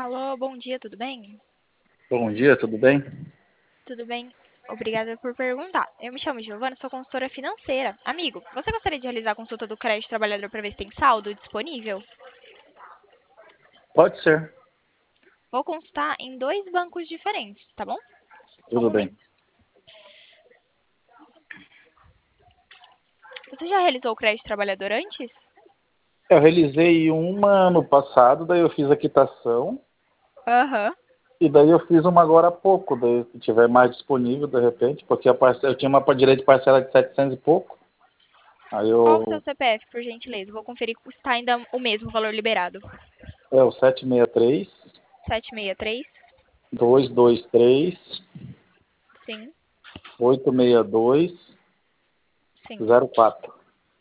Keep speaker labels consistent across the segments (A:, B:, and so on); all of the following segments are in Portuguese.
A: Alô, bom dia, tudo bem?
B: Bom dia, tudo bem?
A: Tudo bem? Obrigada por perguntar. Eu me chamo Giovana, sou consultora financeira. Amigo, você gostaria de realizar a consulta do crédito trabalhador para ver se tem saldo disponível?
B: Pode ser,
A: Vou consultar em dois bancos diferentes, tá bom? Só um
B: tudo bem.
A: momento. Você já realizou o crédito trabalhador antes?
B: Eu realizei uma no passado, daí eu fiz a quitação,
A: Aham.
B: e daí eu fiz uma agora há pouco, daí se tiver mais disponível de repente, porque eu tinha uma direito de parcela de 700 e pouco, aí
A: Qual o seu
B: eu,
A: CPF, por gentileza? Vou conferir se está ainda o mesmo valor liberado.
B: o 763
A: 763?
B: 223
A: Sim,
B: 862
A: sim.
B: 04.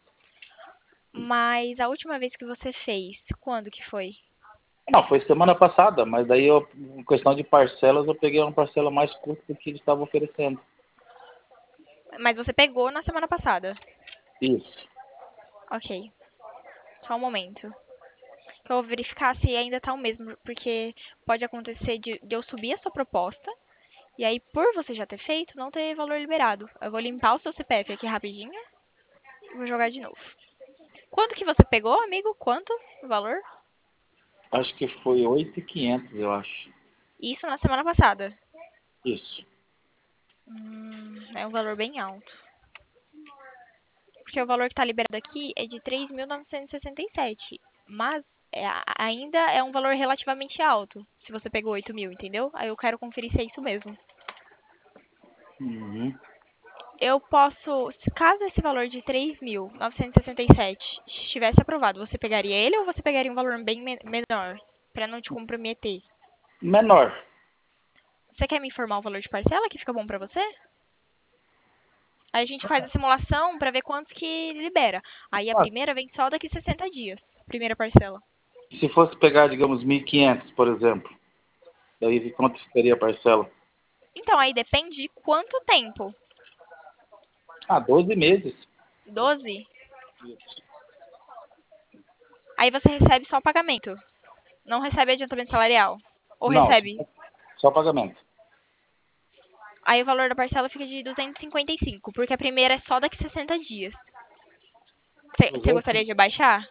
A: Mas a última vez que você fez, quando que foi?
B: Não, foi semana passada, mas daí em questão de parcelas, eu peguei uma parcela mais curta do que eles estavam oferecendo.
A: Mas você pegou na semana passada.
B: Isso.
A: Ok, só um momento. Que eu vou verificar se ainda tá o mesmo, porque pode acontecer de eu subir a sua proposta, e aí por você já ter feito, não ter valor liberado. Eu vou limpar o seu CPF aqui rapidinho e vou jogar de novo. Quanto que você pegou, amigo? Quanto o valor?
B: Acho que foi 8.500, eu acho.
A: Isso na semana passada.
B: Isso.
A: É um valor bem alto. Porque o valor que está liberado aqui é de 3.967. Mas ainda é um valor relativamente alto, se você pegou 8.000, entendeu? Aí eu quero conferir se é isso mesmo.
B: Uhum.
A: Eu posso, caso esse valor de 3.967 estivesse aprovado, você pegaria ele ou você pegaria um valor bem menor, para não te comprometer?
B: Menor.
A: Você quer me informar o valor de parcela que fica bom para você? Aí a gente faz a simulação para ver quantos que libera. Aí a
B: Ah,
A: primeira vem só daqui 60 dias, primeira parcela.
B: se fosse pegar, digamos, 1.500, por exemplo, daí quanto ficaria a parcela?
A: Então aí depende de quanto tempo.
B: Ah, 12 meses.
A: 12? Aí você recebe só o pagamento. Não recebe adiantamento salarial. Ou
B: Não,
A: recebe?
B: só pagamento.
A: Aí o valor da parcela fica de 255, porque a primeira é só daqui 60 dias. Você
B: 200.
A: gostaria de baixar?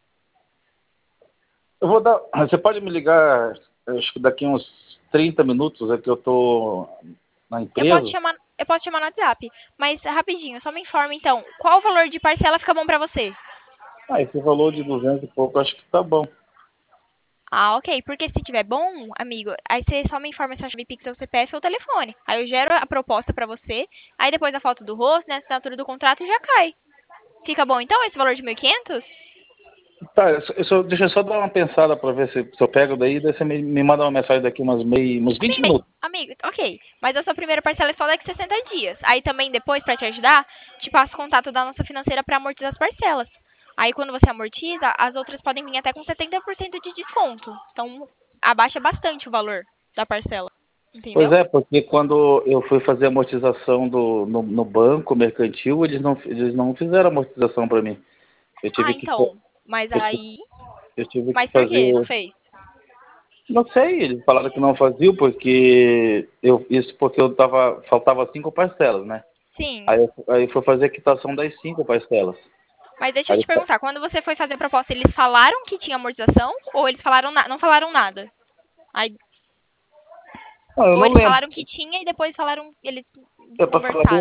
B: Eu vou dar. Você pode me ligar, acho que daqui uns 30 minutos, é que eu tô na empresa.
A: Eu posso te chamar no WhatsApp, mas rapidinho, só me informa então, qual o valor de parcela fica bom pra você?
B: Ah, esse valor de 200 e pouco, acho que tá bom.
A: Ah, ok, porque se tiver bom, amigo, aí você só me informa se a chave Pix é o CPF ou o telefone. Aí eu gero a proposta pra você, aí depois a foto do rosto, né, a assinatura do contrato já cai. Fica bom então esse valor de 1.500?
B: Tá, deixa eu só dar uma pensada para ver se eu pego daí você me manda uma mensagem daqui uns 20 minutos.
A: Amigo, ok. Mas a sua primeira parcela é só daqui 60 dias. Aí também depois, pra te ajudar, te passo o contato da nossa financeira pra amortizar as parcelas. Aí quando você amortiza, as outras podem vir até com 70% de desconto. Então abaixa bastante o valor da parcela.
B: Pois
A: Entendeu?
B: é, porque quando eu fui fazer a amortização no banco mercantil, eles não fizeram amortização para mim. Eu
A: Ah,
B: tive que, fa-
A: então. Mas
B: eu, ti-
A: aí.
B: eu tive que
A: Mas por quê? Não
B: fazer.
A: fez?
B: Não sei, eles falaram que não faziam porque faltava 5 parcelas, né?
A: Sim.
B: Aí foi fazer a quitação das 5 parcelas.
A: Mas deixa eu
B: Aí,
A: te perguntar, quando você foi fazer a proposta, eles falaram que tinha amortização ou eles falaram não falaram nada? Aí,
B: não, eu
A: ou
B: não
A: eles
B: lembro.
A: falaram que tinha e depois falaram, eles
B: É para falar bem
A: conversaram?